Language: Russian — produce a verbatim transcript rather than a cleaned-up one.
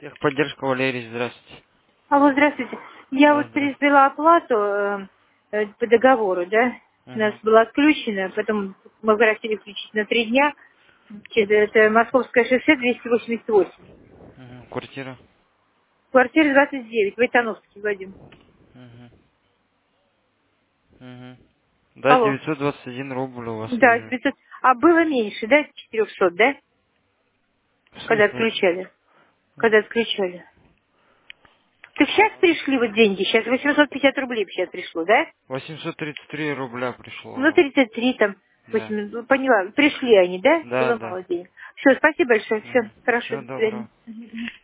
Техподдержка, Валерий, здравствуйте. Алло, здравствуйте. Я Да, вот здравствуйте. произвела оплату э, э, по договору, да? У нас Угу, было отключено, потом мы просили включить на три дня. Значит, это Московское шоссе двести восемьдесят восемь. угу. Квартира. Квартира двадцать девять, Войтановский, Вадим. Угу, угу. Да, Алло. девятьсот двадцать один рубль у вас Да, лежит. девятьсот. А было меньше, да, четырехсот, да? В Когда смысле? отключали. Когда отключали. Так сейчас пришли вот деньги, сейчас восемьсот пятьдесят рублей сейчас пришло, да? восемьсот тридцать три рубля Ну, пришло. тридцать три там, Да. восемь, ну, поняла. Пришли они, да? Да, Было да. мало денег. Все, спасибо большое. Все, Угу. хорошо, Всего до доброго. свидания.